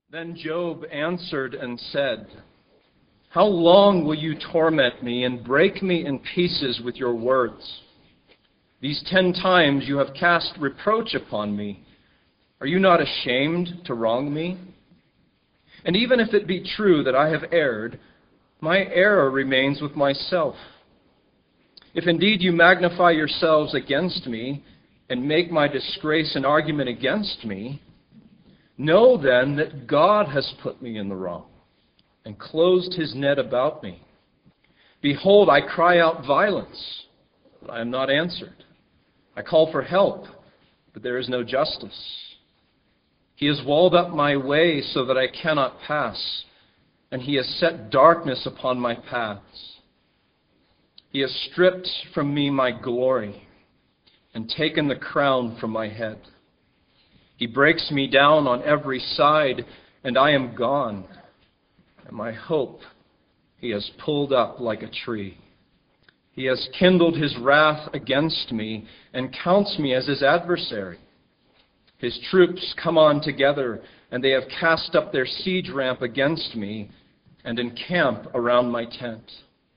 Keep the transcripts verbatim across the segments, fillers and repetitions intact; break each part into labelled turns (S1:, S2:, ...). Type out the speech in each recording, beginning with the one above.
S1: Then Job answered and said, "How long will you torment me and break me in pieces with your words? These ten times you have cast reproach upon me. Are you not ashamed to wrong me? And even if it be true that I have erred, my error remains with myself. If indeed you magnify yourselves against me and make my disgrace an argument against me, know then that God has put me in the wrong and closed his net about me. Behold, I cry out violence, but I am not answered. I call for help, but there is no justice. He has walled up my way so that I cannot pass, and he has set darkness upon my paths. He has stripped from me my glory and taken the crown from my head. He breaks me down on every side, and I am gone. And my hope he has pulled up like a tree. He has kindled his wrath against me and counts me as his adversary. His troops come on together, and they have cast up their siege ramp against me and encamp around my tent.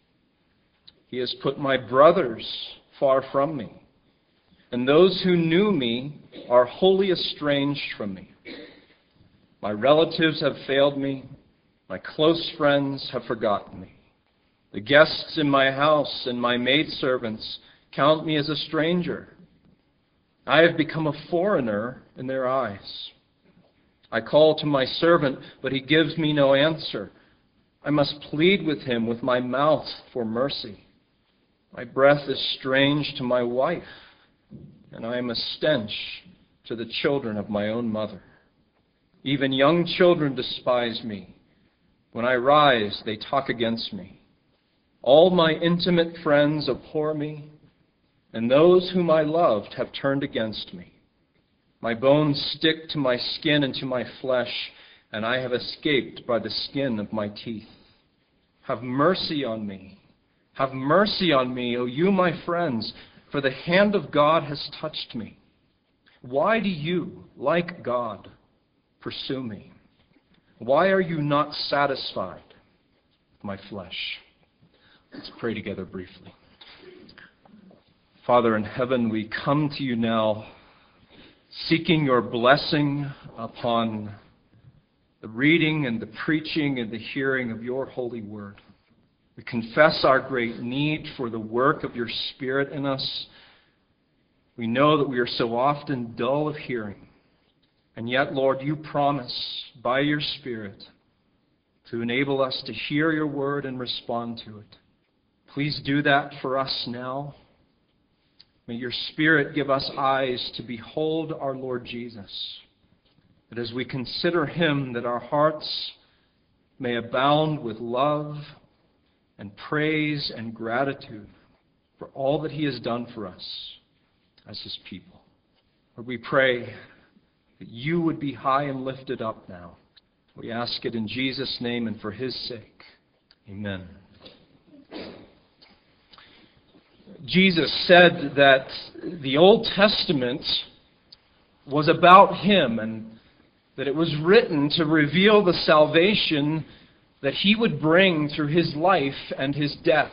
S1: He has put my brothers far from me, and those who knew me are wholly estranged from me. My relatives have failed me. My close friends have forgotten me. The guests in my house and my maidservants count me as a stranger. I have become a foreigner in their eyes. I call to my servant, but he gives me no answer. I must plead with him with my mouth for mercy. My breath is strange to my wife, and I am a stench to the children of my own mother. Even young children despise me. When I rise, they talk against me. All my intimate friends abhor me, and those whom I loved have turned against me. My bones stick to my skin and to my flesh, and I have escaped by the skin of my teeth. Have mercy on me. Have mercy on me, O you my friends, for the hand of God has touched me. Why do you, like God, pursue me? Why are you not satisfied with my flesh?" Let's pray together briefly. Father in heaven, we come to you now seeking your blessing upon the reading and the preaching and the hearing of your holy word. We confess our great need for the work of your Spirit in us. We know that we are so often dull of hearing. And yet, Lord, you promise by your Spirit to enable us to hear your word and respond to it. Please do that for us now. May your Spirit give us eyes to behold our Lord Jesus, that as we consider him, that our hearts may abound with love and praise and gratitude for all that he has done for us as his people. Lord, we pray that you would be high and lifted up now. We ask it in Jesus' name and for his sake. Amen. Jesus said that the Old Testament was about him and that it was written to reveal the salvation that he would bring through his life and his death.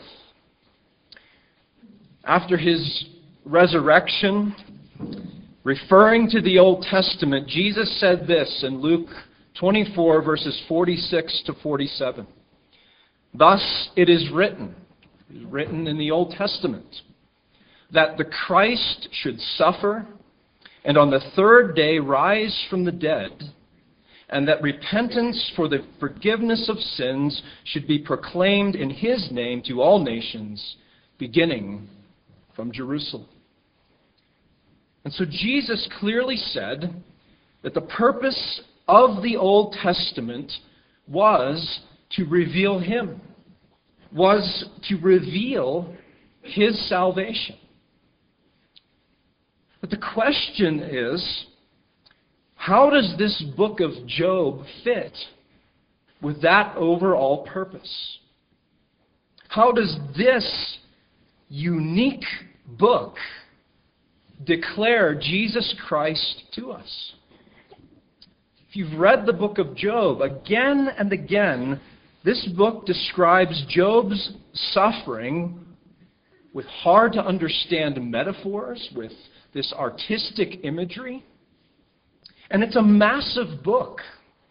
S1: After his resurrection, referring to the Old Testament, Jesus said this in Luke twenty-four, verses forty-six to forty-seven. "Thus it is written," it is written in the Old Testament, "that the Christ should suffer and on the third day rise from the dead, and that repentance for the forgiveness of sins should be proclaimed in his name to all nations, beginning from Jerusalem." And so Jesus clearly said that the purpose of the Old Testament was to reveal him, was to reveal his salvation. But the question is, how does this book of Job fit with that overall purpose? How does this unique book declare Jesus Christ to us? If you've read the book of Job, again and again, this book describes Job's suffering with hard-to-understand metaphors, with this artistic imagery. And it's a massive book.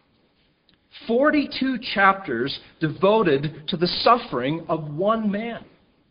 S1: forty-two chapters devoted to the suffering of one man.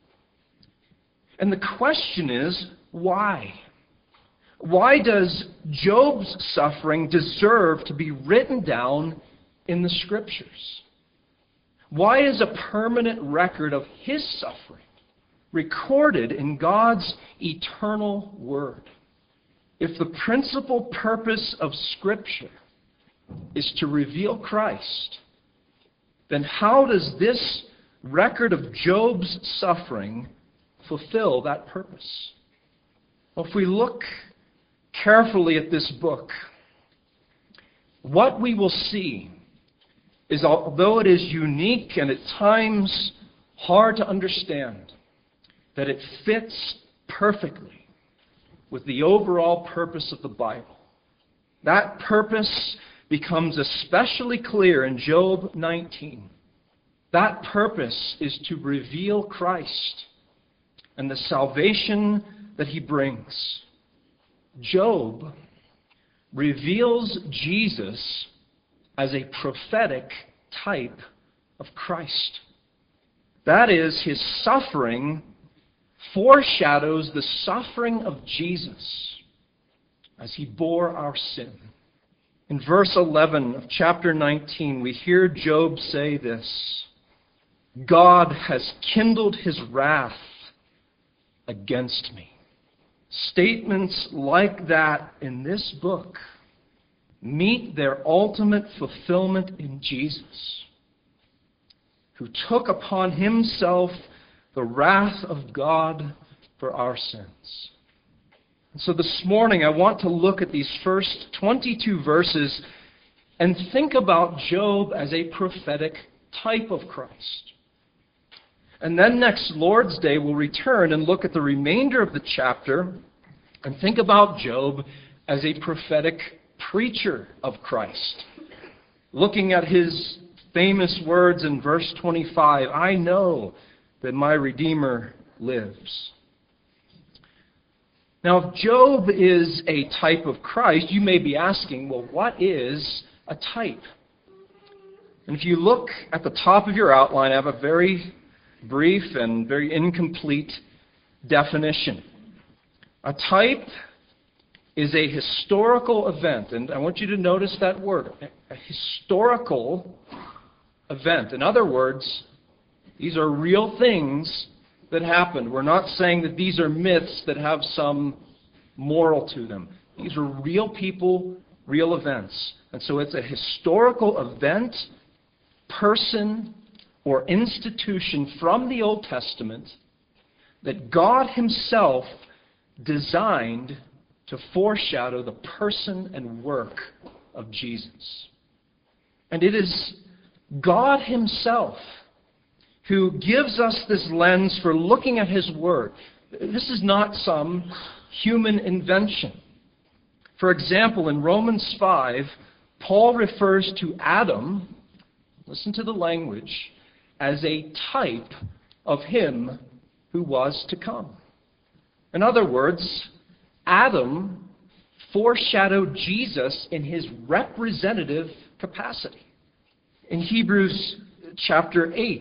S1: And the question is, why? Why does Job's suffering deserve to be written down in the Scriptures? Why is a permanent record of his suffering recorded in God's eternal Word? If the principal purpose of Scripture is to reveal Christ, then how does this record of Job's suffering fulfill that purpose? Well, if we look carefully at this book, what we will see is, although it is unique and at times hard to understand, that it fits perfectly with the overall purpose of the Bible. That purpose becomes especially clear in Job nineteen. That purpose is to reveal Christ and the salvation that he brings. Job reveals Jesus as a prophetic type of Christ. That is, his suffering foreshadows the suffering of Jesus as he bore our sin. In verse eleven of chapter nineteen, we hear Job say this: God has kindled his wrath against me. Statements like that in this book meet their ultimate fulfillment in Jesus, who took upon himself the wrath of God for our sins. And so this morning I want to look at these first twenty-two verses and think about Job as a prophetic type of Christ. And then next Lord's Day we'll return and look at the remainder of the chapter and think about Job as a prophetic preacher of Christ. Looking at his famous words in verse twenty-five, I know that my Redeemer lives. Now, if Job is a type of Christ, you may be asking, well, what is a type? And if you look at the top of your outline, I have a very brief and very incomplete definition. A type is a historical event, and I want you to notice that word, a historical event. In other words, these are real things that happened. We're not saying that these are myths that have some moral to them. These are real people, real events. And so it's a historical event, person, or institution from the Old Testament that God himself designed to foreshadow the person and work of Jesus. And it is God himself who gives us this lens for looking at his word. This is not some human invention. For example, in Romans five, Paul refers to Adam, listen to the language, as a type of him who was to come. In other words, Adam foreshadowed Jesus in his representative capacity. In Hebrews chapter eight,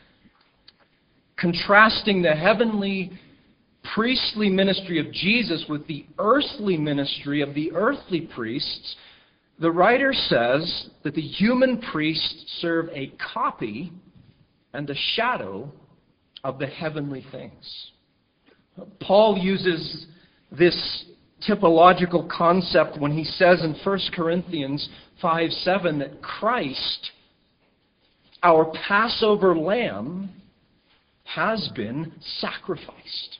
S1: contrasting the heavenly priestly ministry of Jesus with the earthly ministry of the earthly priests, the writer says that the human priests serve a copy and a shadow of the heavenly things. Paul uses this typological concept when he says in First Corinthians five seven that Christ, our Passover lamb, has been sacrificed.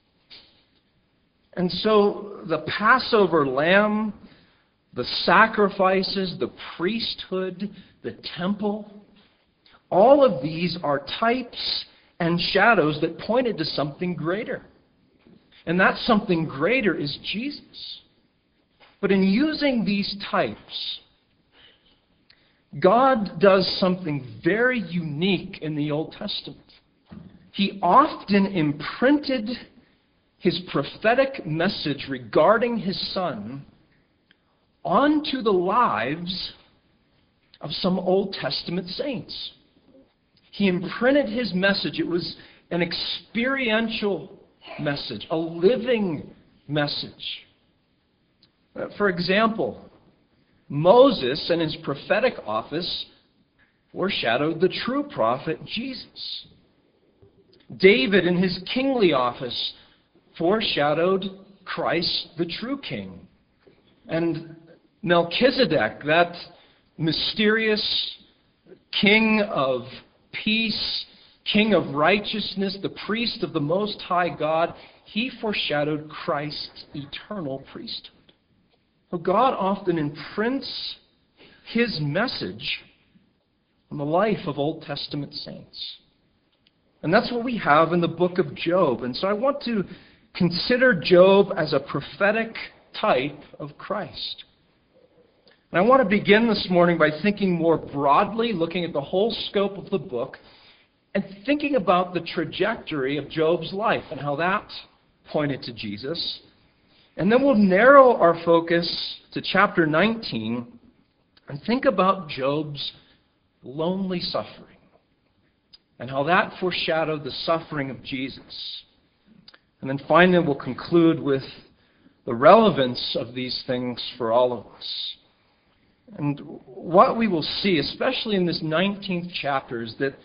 S1: And so the Passover lamb, the sacrifices, the priesthood, the temple, all of these are types and shadows that pointed to something greater. And that something greater is Jesus. But in using these types, God does something very unique in the Old Testament. He often imprinted his prophetic message regarding his Son onto the lives of some Old Testament saints. He imprinted his message. It was an experiential message, a living message. Uh, for example, Moses and his prophetic office foreshadowed the true prophet Jesus. David in his kingly office foreshadowed Christ, the true king. And Melchizedek, that mysterious king of peace, king of righteousness, the priest of the Most High God, he foreshadowed Christ's eternal priesthood. So God often imprints his message on the life of Old Testament saints. And that's what we have in the book of Job. And so I want to consider Job as a prophetic type of Christ. And I want to begin this morning by thinking more broadly, looking at the whole scope of the book, and thinking about the trajectory of Job's life and how that pointed to Jesus. And then we'll narrow our focus to chapter nineteen and think about Job's lonely suffering and how that foreshadowed the suffering of Jesus. And then finally we'll conclude with the relevance of these things for all of us. And what we will see, especially in this nineteenth chapter, is that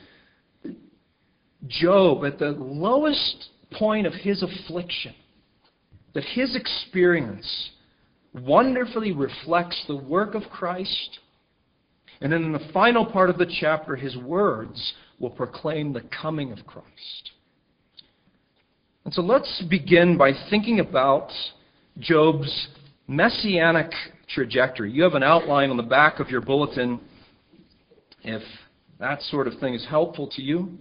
S1: Job, at the lowest point of his affliction, that his experience wonderfully reflects the work of Christ. And then in the final part of the chapter, his words will proclaim the coming of Christ. And so let's begin by thinking about Job's messianic trajectory. You have an outline on the back of your bulletin if that sort of thing is helpful to you.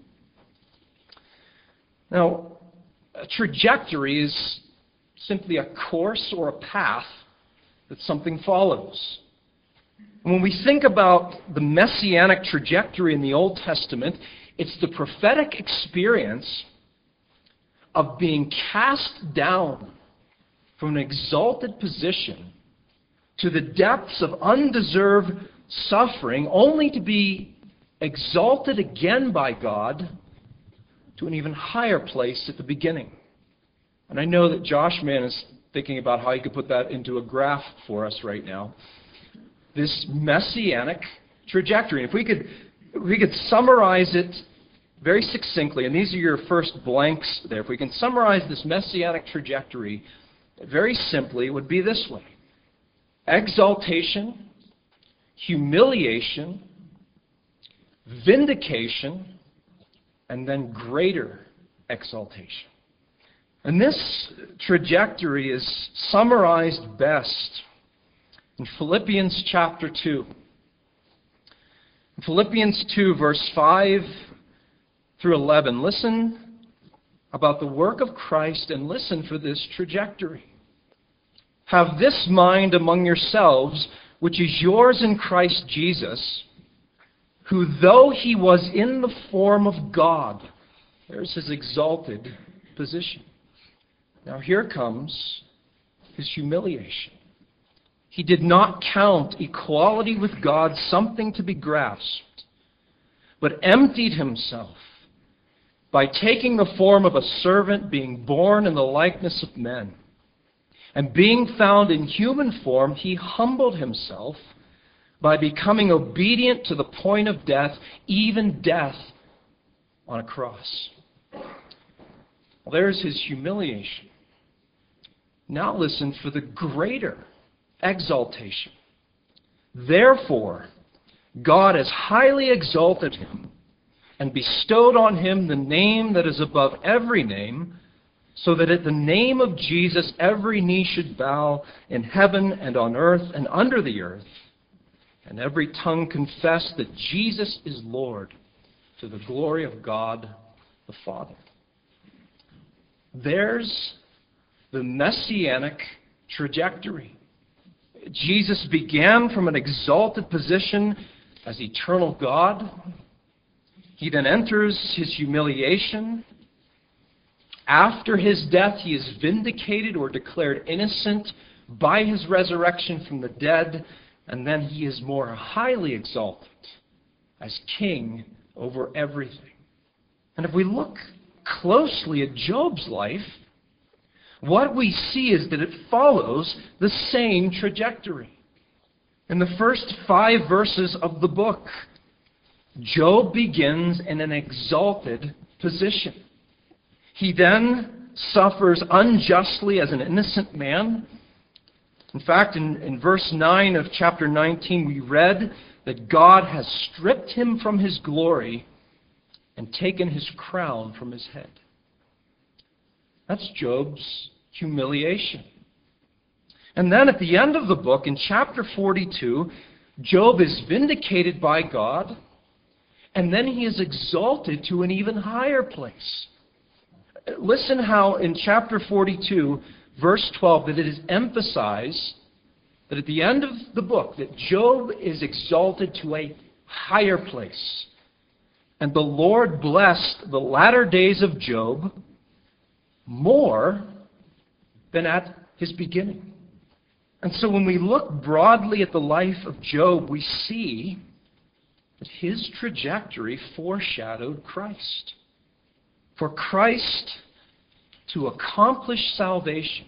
S1: Now, a trajectory is simply a course or a path that something follows. When we think about the messianic trajectory in the Old Testament, it's the prophetic experience of being cast down from an exalted position to the depths of undeserved suffering, only to be exalted again by God to an even higher place at the beginning. And I know that Josh Mann is thinking about how he could put that into a graph for us right now. This messianic trajectory. If we could, if we could summarize it very succinctly, and these are your first blanks there, if we can summarize this messianic trajectory very simply, it would be this way: exaltation, humiliation, vindication, and then greater exaltation. And this trajectory is summarized best in Philippians chapter two. In Philippians two, verse five through eleven, listen about the work of Christ and listen for this trajectory. Have this mind among yourselves, which is yours in Christ Jesus, who though he was in the form of God, there's his exalted position. Now here comes his humiliation. He did not count equality with God something to be grasped, but emptied himself by taking the form of a servant, being born in the likeness of men. And being found in human form, he humbled himself by becoming obedient to the point of death, even death on a cross. Well, there's his humiliation. Now listen for the greater exaltation. Therefore, God has highly exalted him and bestowed on him the name that is above every name, so that at the name of Jesus every knee should bow in heaven and on earth and under the earth, and every tongue confess that Jesus is Lord, to the glory of God the Father. There's the messianic trajectory. Jesus began from an exalted position as eternal God. He then enters his humiliation. After his death, he is vindicated or declared innocent by his resurrection from the dead, and then he is more highly exalted as king over everything. And if we look closely at Job's life, what we see is that it follows the same trajectory. In the first five verses of the book, Job begins in an exalted position. He then suffers unjustly as an innocent man. In fact, in, in verse nine of chapter nineteen, we read that God has stripped him from his glory and taken his crown from his head. That's Job's humiliation. And then at the end of the book, in chapter forty-two, Job is vindicated by God, and then he is exalted to an even higher place. Listen how in chapter forty-two, verse twelve, that it is emphasized that at the end of the book, that Job is exalted to a higher place. And the Lord blessed the latter days of Job more than at his beginning. And so when we look broadly at the life of Job, we see that his trajectory foreshadowed Christ. For Christ to accomplish salvation,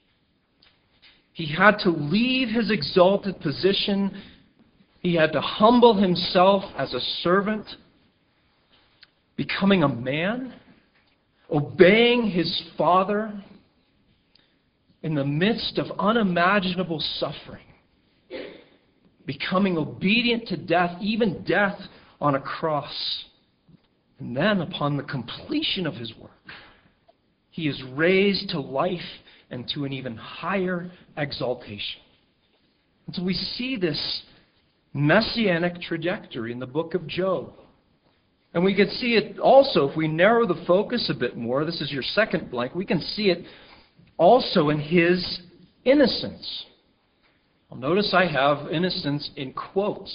S1: he had to leave his exalted position. He had to humble himself as a servant, becoming a man, obeying his Father in the midst of unimaginable suffering, becoming obedient to death, even death on a cross. And then, upon the completion of his work, he is raised to life and to an even higher exaltation. And so we see this messianic trajectory in the book of Job. And we can see it also, if we narrow the focus a bit more, this is your second blank, we can see it also in his innocence. Well, notice I have innocence in quotes.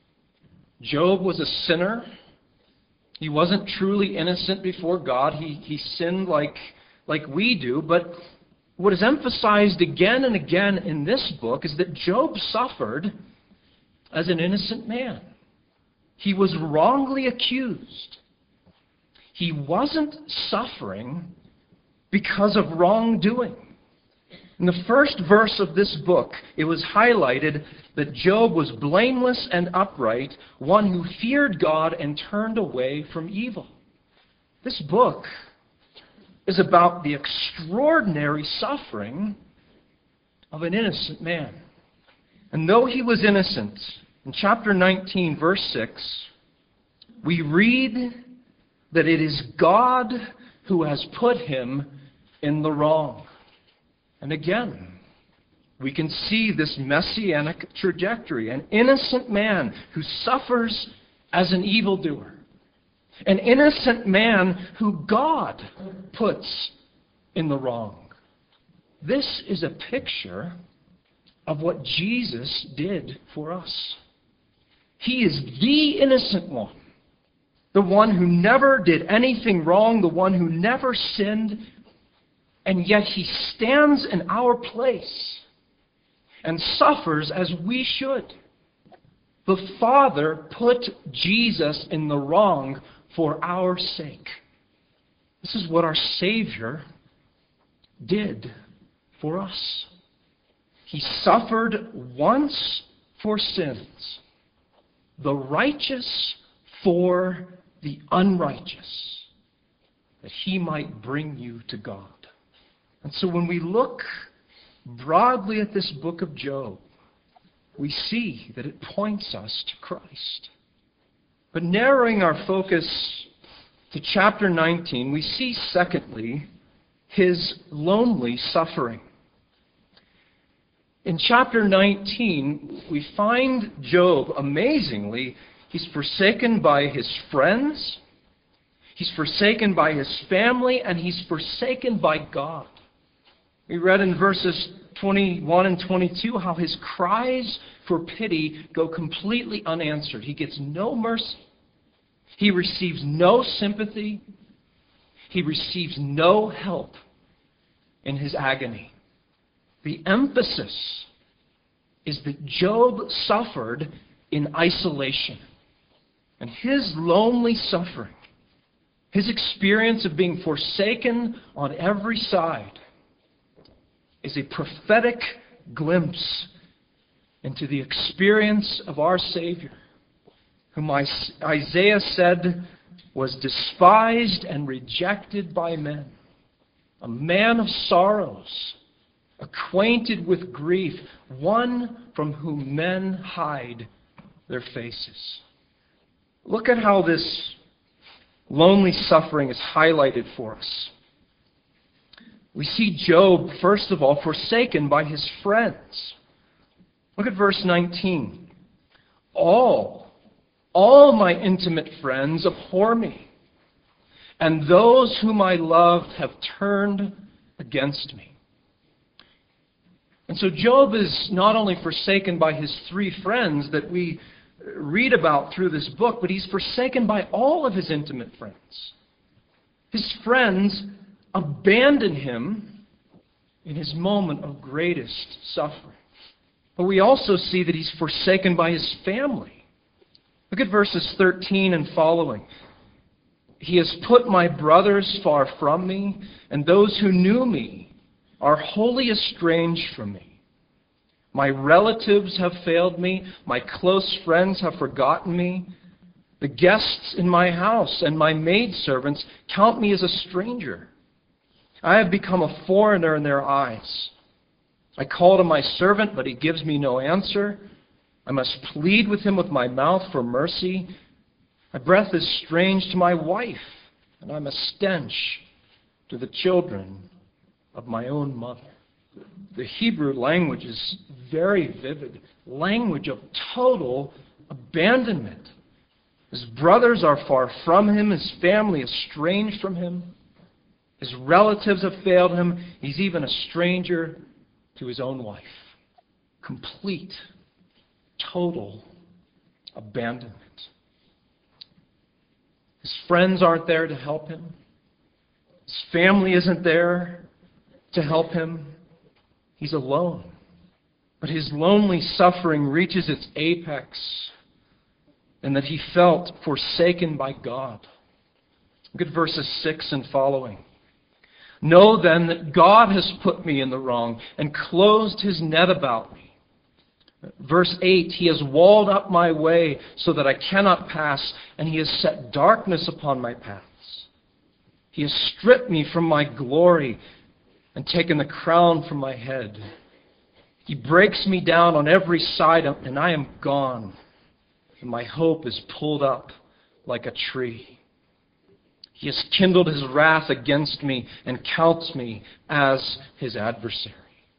S1: Job was a sinner. He wasn't truly innocent before God. He, he sinned like, like we do. But what is emphasized again and again in this book is that Job suffered as an innocent man. He was wrongly accused. He wasn't suffering because of wrongdoing. In the first verse of this book, it was highlighted that Job was blameless and upright, one who feared God and turned away from evil. This book is about the extraordinary suffering of an innocent man. And though he was innocent, in chapter nineteen, verse six, we read that it is God who has put him in the wrong. And again, we can see this messianic trajectory. An innocent man who suffers as an evildoer. An innocent man who God puts in the wrong. This is a picture of what Jesus did for us. He is the innocent one. The one who never did anything wrong. The one who never sinned. And yet he stands in our place and suffers as we should. The Father put Jesus in the wrong for our sake. This is what our Savior did for us. He suffered once for sins, the righteous for the unrighteous, that he might bring you to God. And so when we look broadly at this book of Job, we see that it points us to Christ. But narrowing our focus to chapter nineteen, we see, secondly, his lonely suffering. In chapter nineteen, we find Job, amazingly, he's forsaken by his friends, he's forsaken by his family, and he's forsaken by God. We read in verses twenty-one and twenty-two how his cries for pity go completely unanswered. He gets no mercy. He receives no sympathy. He receives no help in his agony. The emphasis is that Job suffered in isolation. And his lonely suffering, his experience of being forsaken on every side, is a prophetic glimpse into the experience of our Savior, whom Isaiah said was despised and rejected by men, a man of sorrows, acquainted with grief, one from whom men hide their faces. Look at how this lonely suffering is highlighted for us. We see Job, first of all, forsaken by his friends. Look at verse nineteen. All, all my intimate friends abhor me, and those whom I loved have turned against me. And so Job is not only forsaken by his three friends that we read about through this book, but he's forsaken by all of his intimate friends. His friends abandon him in his moment of greatest suffering. But we also see that he's forsaken by his family. Look at verses thirteen and following. He has put my brothers far from me, and those who knew me are wholly estranged from me. My relatives have failed me. My close friends have forgotten me. The guests in my house and my maidservants count me as a stranger. I have become a foreigner in their eyes. I call to my servant, but he gives me no answer. I must plead with him with my mouth for mercy. My breath is strange to my wife, and I'm a stench to the children of my own mother. The Hebrew language is very vivid. Language of total abandonment. His brothers are far from him. His family is estranged from him. His relatives have failed him. He's even a stranger to his own wife. Complete, total abandonment. His friends aren't there to help him. His family isn't there to help him. He's alone. But his lonely suffering reaches its apex in that he felt forsaken by God. Look at verses six and following. Know then that God has put me in the wrong and closed his net about me. Verse eight, he has walled up my way so that I cannot pass, and he has set darkness upon my paths. He has stripped me from my glory and taken the crown from my head. He breaks me down on every side, and I am gone, and my hope is pulled up like a tree. He has kindled his wrath against me and counts me as his adversary.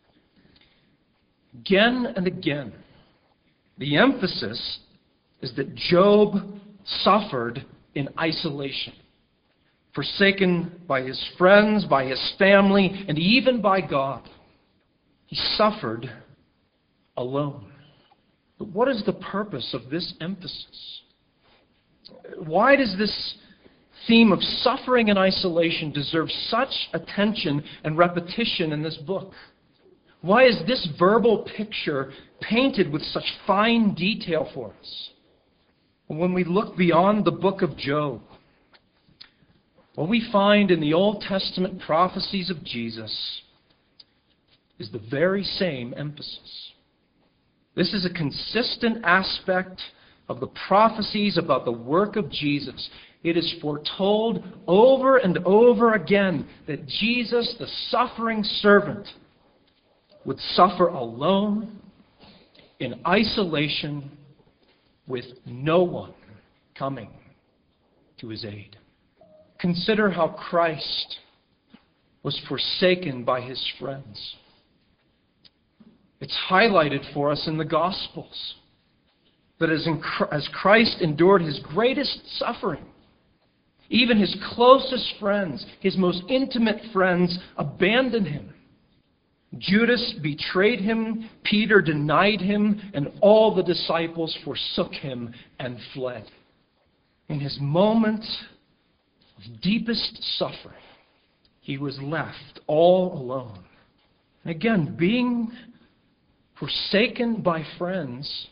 S1: Again and again, the emphasis is that Job suffered in isolation, forsaken by his friends, by his family, and even by God. He suffered alone. But what is the purpose of this emphasis? Why does this theme of suffering and isolation deserve such attention and repetition in this book? Why is this verbal picture painted with such fine detail for us? When we look beyond the book of Job, what we find in the Old Testament prophecies of Jesus is the very same emphasis. This is a consistent aspect of the prophecies about the work of Jesus. It is foretold over and over again that Jesus, the suffering servant, would suffer alone, in isolation, with no one coming to his aid. Consider how Christ was forsaken by his friends. It's highlighted for us in the Gospels that as, in, as Christ endured his greatest suffering, even his closest friends, his most intimate friends, abandoned him. Judas betrayed him, Peter denied him, and all the disciples forsook him and fled. In his moment of deepest suffering, he was left all alone. And again, being forsaken by friends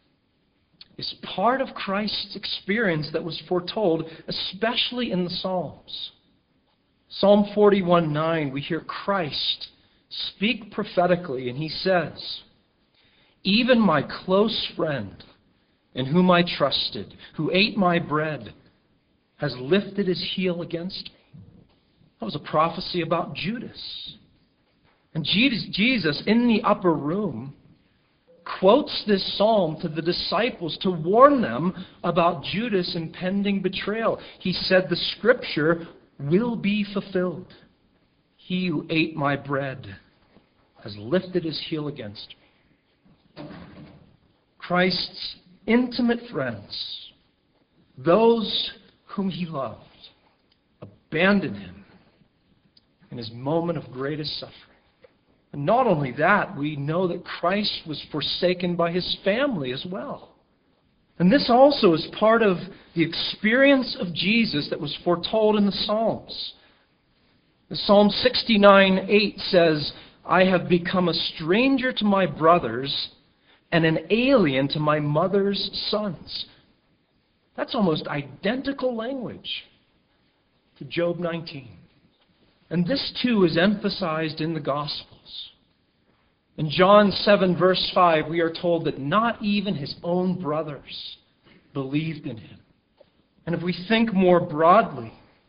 S1: is part of Christ's experience that was foretold, especially in the Psalms. Psalm forty-one nine, we hear Christ speak prophetically, and he says, "Even my close friend, in whom I trusted, who ate my bread, has lifted his heel against me." That was a prophecy about Judas. And Jesus, in the upper room, quotes this psalm to the disciples to warn them about Judas' impending betrayal. He said, "The scripture will be fulfilled. He who ate my bread has lifted his heel against me." Christ's intimate friends, those whom he loved, abandoned him in his moment of greatest suffering. And not only that, we know that Christ was forsaken by his family as well. And this also is part of the experience of Jesus that was foretold in the Psalms. The Psalm sixty-nine eight says, "I have become a stranger to my brothers and an alien to my mother's sons." That's almost identical language to Job nineteen. And this too is emphasized in the Gospels. In John seven verse five, we are told that not even his own brothers believed in him. And if we think more broadly,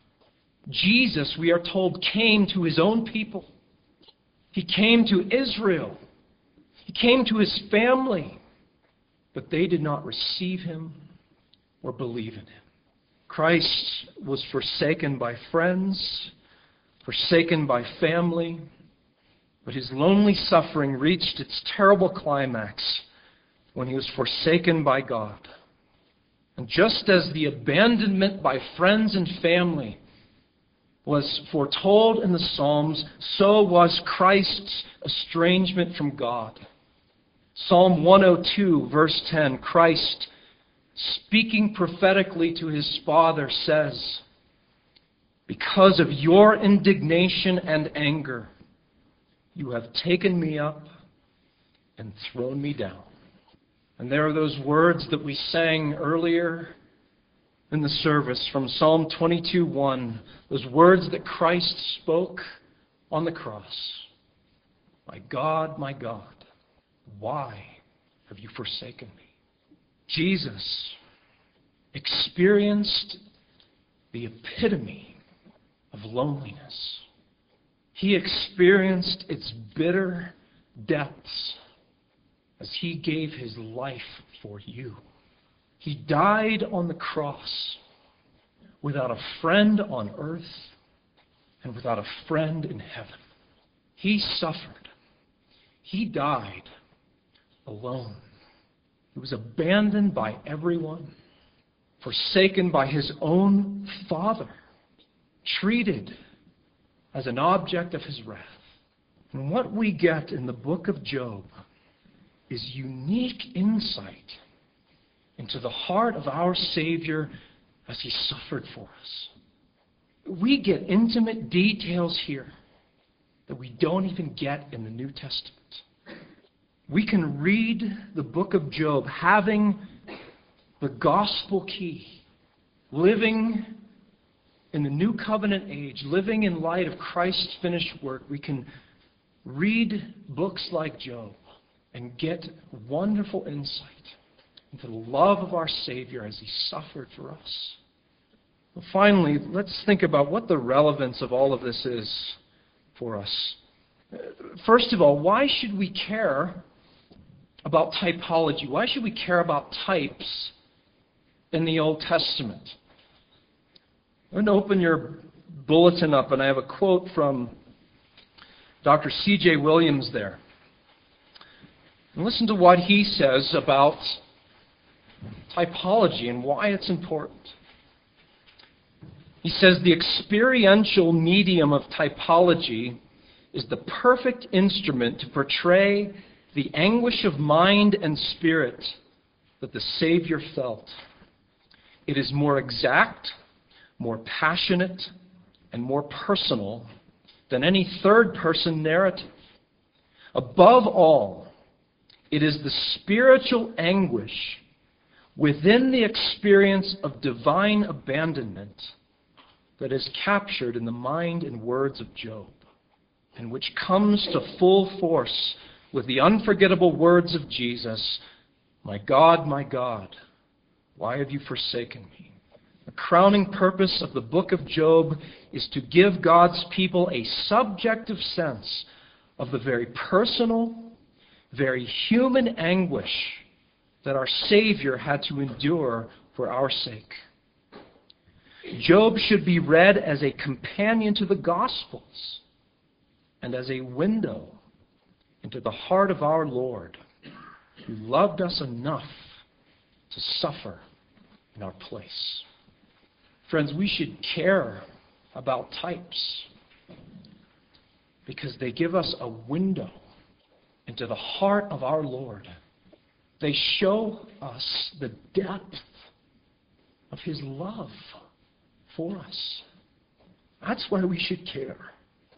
S1: Jesus, we are told, came to his own people. He came to Israel. He came to his family. But they did not receive him or believe in him. Christ was forsaken by friends, forsaken by family, but his lonely suffering reached its terrible climax when he was forsaken by God. And just as the abandonment by friends and family was foretold in the Psalms, so was Christ's estrangement from God. Psalm one oh two, verse ten, Christ, speaking prophetically to his Father, says, "Because of your indignation and anger, you have taken me up and thrown me down." And there are those words that we sang earlier in the service from Psalm twenty-two one, those words that Christ spoke on the cross. "My God, my God, why have you forsaken me?" Jesus experienced the epitome of loneliness. He experienced its bitter depths as he gave his life for you. He died on the cross without a friend on earth and without a friend in heaven. He suffered. He died alone. He was abandoned by everyone, forsaken by his own Father, treated as an object of his wrath. And what we get in the book of Job is unique insight into the heart of our Savior as he suffered for us. We get intimate details here that we don't even get in the New Testament. We can read the book of Job having the gospel key, living in the new covenant age, living in light of Christ's finished work. We can read books like Job and get wonderful insight into the love of our Savior as he suffered for us. Well, finally, let's think about what the relevance of all of this is for us. First of all, why should we care about typology? Why should we care about types in the Old Testament? I'm going to open your bulletin up, and I have a quote from Doctor C J Williams there. And listen to what he says about typology and why it's important. He says, "The experiential medium of typology is the perfect instrument to portray the anguish of mind and spirit that the Savior felt. It is more exact, more passionate, and more personal than any third-person narrative. Above all, it is the spiritual anguish within the experience of divine abandonment that is captured in the mind and words of Job, and which comes to full force with the unforgettable words of Jesus, "My God, my God, why have you forsaken me?" The crowning purpose of the book of Job is to give God's people a subjective sense of the very personal, very human anguish that our Savior had to endure for our sake. Job should be read as a companion to the Gospels and as a window into the heart of our Lord, who loved us enough to suffer in our place. Friends, we should care about types because they give us a window into the heart of our Lord. They show us the depth of His love for us. That's why we should care.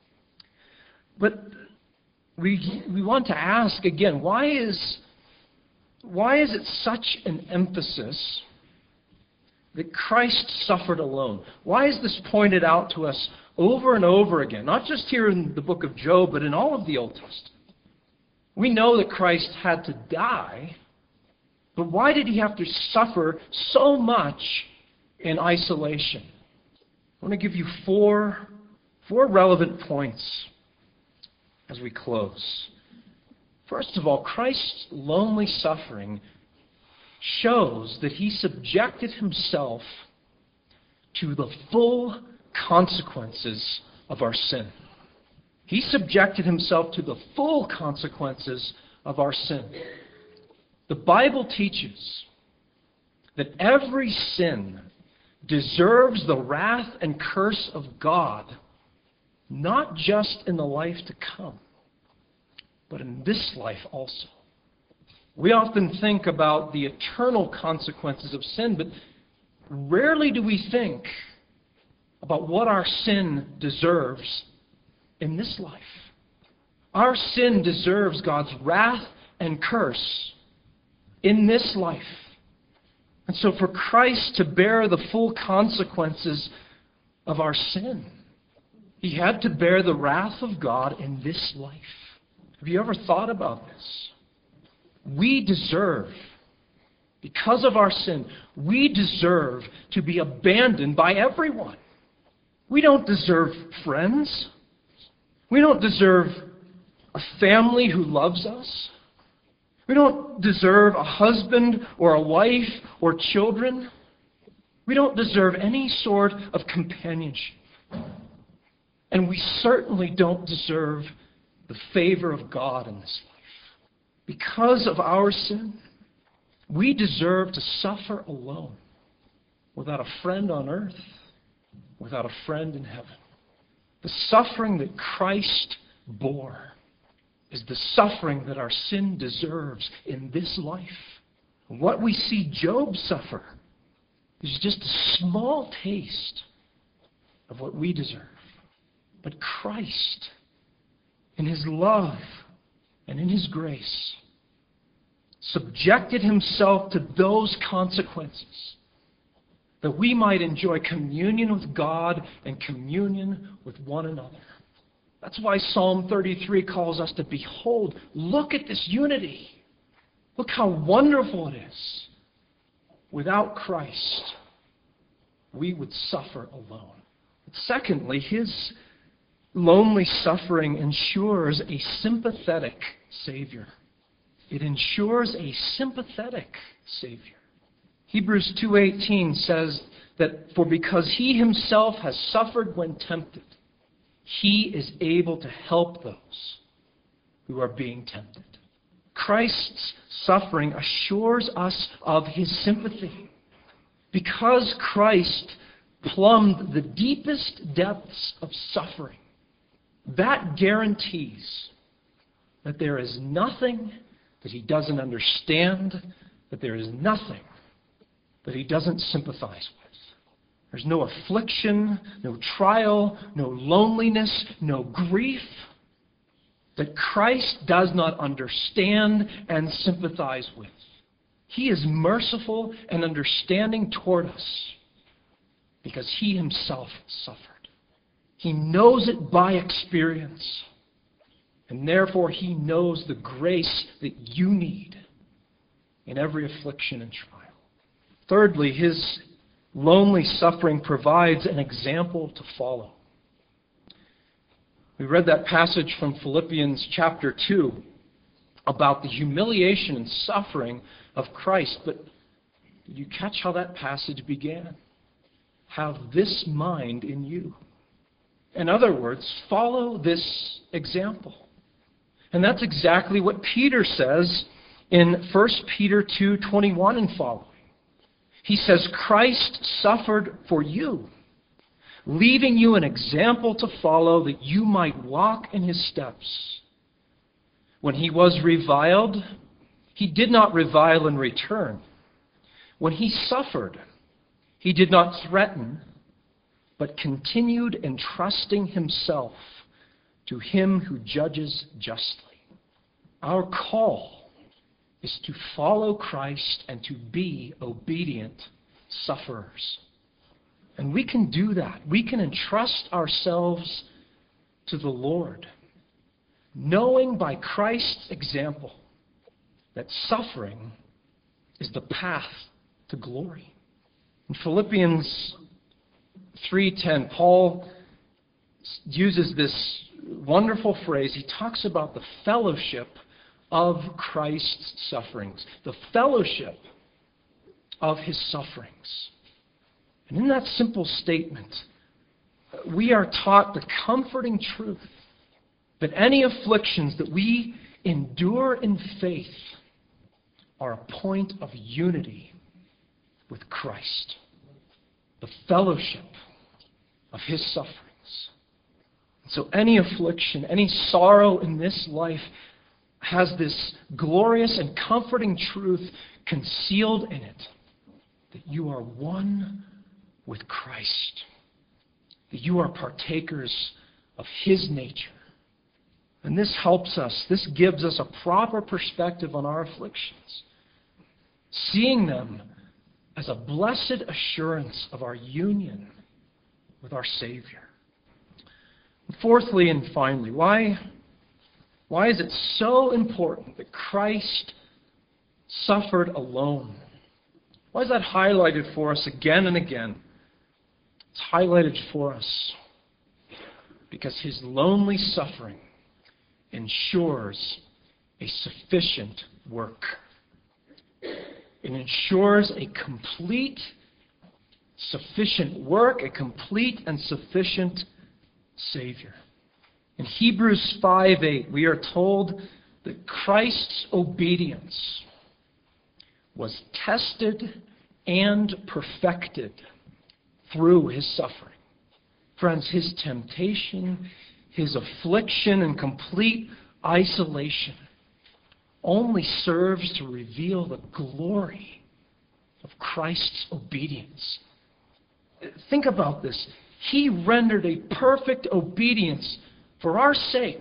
S1: But we we want to ask again, why is why is it such an emphasis that Christ suffered alone? Why is this pointed out to us over and over again? Not just here in the book of Job, but in all of the Old Testament. We know that Christ had to die, but why did He have to suffer so much in isolation? I want to give you four, four relevant points as we close. First of all, Christ's lonely suffering shows that He subjected Himself to the full consequences of our sin. He subjected Himself to the full consequences of our sin. The Bible teaches that every sin deserves the wrath and curse of God, not just in the life to come, but in this life also. We often think about the eternal consequences of sin, but rarely do we think about what our sin deserves in this life. Our sin deserves God's wrath and curse in this life. And so for Christ to bear the full consequences of our sin, He had to bear the wrath of God in this life. Have you ever thought about this? We deserve, because of our sin, we deserve to be abandoned by everyone. We don't deserve friends. We don't deserve a family who loves us. We don't deserve a husband or a wife or children. We don't deserve any sort of companionship. And we certainly don't deserve the favor of God in this life. Because of our sin, we deserve to suffer alone, without a friend on earth, without a friend in heaven. The suffering that Christ bore is the suffering that our sin deserves in this life. What we see Job suffer is just a small taste of what we deserve. But Christ, in His love and in His grace, subjected Himself to those consequences that we might enjoy communion with God and communion with one another. That's why Psalm thirty-three calls us to behold, look at this unity. Look how wonderful it is. Without Christ, we would suffer alone. But secondly, His lonely suffering ensures a sympathetic Savior. It ensures a sympathetic Savior. Hebrews two eighteen says that for because He Himself has suffered when tempted, He is able to help those who are being tempted. Christ's suffering assures us of His sympathy. Because Christ plumbed the deepest depths of suffering, that guarantees that there is nothing that he doesn't understand, that there is nothing that he doesn't sympathize with. There's no affliction, no trial, no loneliness, no grief that Christ does not understand and sympathize with. He is merciful and understanding toward us because he himself suffered. He knows it by experience, and therefore he knows the grace that you need in every affliction and trial. Thirdly, his lonely suffering provides an example to follow. We read that passage from Philippians chapter two about the humiliation and suffering of Christ, but did you catch how that passage began? Have this mind in you. In other words, follow this example. And that's exactly what Peter says in First Peter two twenty-one and following. He says, Christ suffered for you, leaving you an example to follow that you might walk in his steps. When he was reviled, he did not revile in return. When he suffered, he did not threaten, but continued entrusting himself to him who judges justly. Our call is to follow Christ and to be obedient sufferers. And we can do that. We can entrust ourselves to the Lord, knowing by Christ's example that suffering is the path to glory. In Philippians three ten, Paul uses this wonderful phrase. He talks about the fellowship of Christ's sufferings, the fellowship of his sufferings. And in that simple statement, we are taught the comforting truth that any afflictions that we endure in faith are a point of unity with Christ, the fellowship of his sufferings. So any affliction, any sorrow in this life has this glorious and comforting truth concealed in it, that you are one with Christ, that you are partakers of his nature. And this helps us, this gives us a proper perspective on our afflictions, seeing them as a blessed assurance of our union with our Savior. And fourthly and finally, why, why is it so important that Christ suffered alone? Why is that highlighted for us again and again? It's highlighted for us because his lonely suffering ensures a sufficient work. It ensures a complete, sufficient work, a complete and sufficient Savior. In Hebrews five eight, we are told that Christ's obedience was tested and perfected through his suffering. Friends, his temptation, his affliction and complete isolation only serves to reveal the glory of Christ's obedience. Think about this. He rendered a perfect obedience for our sake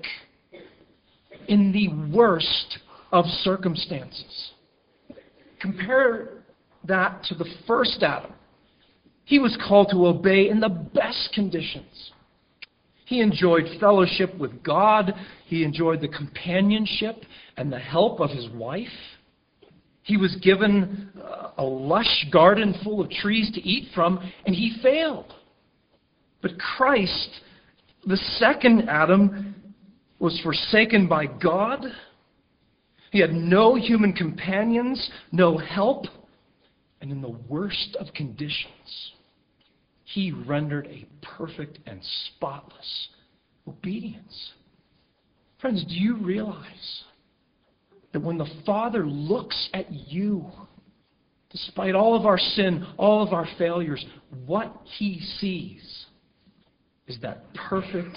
S1: in the worst of circumstances. Compare that to the first Adam. He was called to obey in the best conditions. He enjoyed fellowship with God. He enjoyed the companionship and the help of his wife. He was given a lush garden full of trees to eat from, and he failed. But Christ, the second Adam, was forsaken by God. He had no human companions, no help, and in the worst of conditions, he rendered a perfect and spotless obedience. Friends, do you realize that when the Father looks at you, despite all of our sin, all of our failures, what he sees is that perfect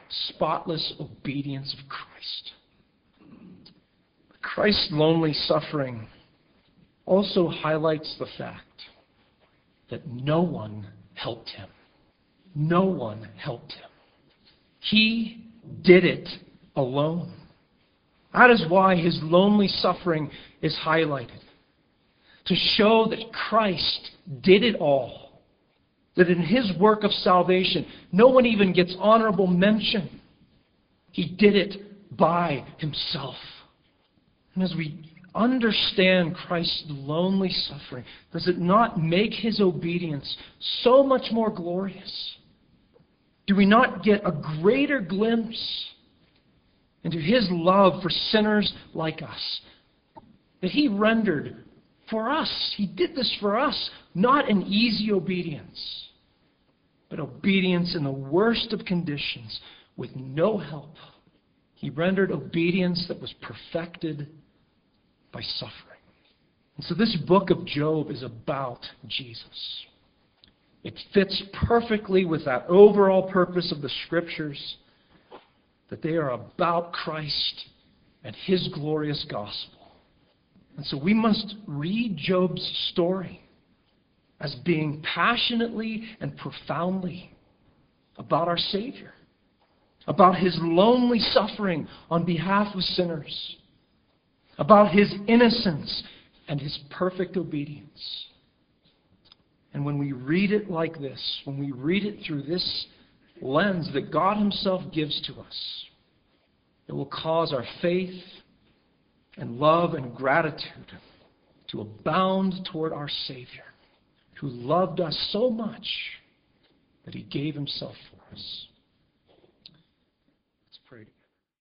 S1: spotless obedience of Christ. Christ's lonely suffering also highlights the fact that no one helped him. No one helped him. He did it alone. That is why his lonely suffering is highlighted. To show that Christ did it all. That in his work of salvation, no one even gets honorable mention. He did it by himself. And as we understand Christ's lonely suffering, does it not make his obedience so much more glorious? Do we not get a greater glimpse into his love for sinners like us? That he rendered for us. He did this for us. Not an easy obedience, but obedience in the worst of conditions with no help. He rendered obedience that was perfected by suffering. And so this book of Job is about Jesus. It fits perfectly with that overall purpose of the Scriptures, that they are about Christ and his glorious gospel. And so we must read Job's story as being passionately and profoundly about our Savior, about his lonely suffering on behalf of sinners, about his innocence and his perfect obedience. And when we read it like this, when we read it through this lens that God himself gives to us, it will cause our faith and love and gratitude to abound toward our Savior, who loved us so much that he gave himself for us.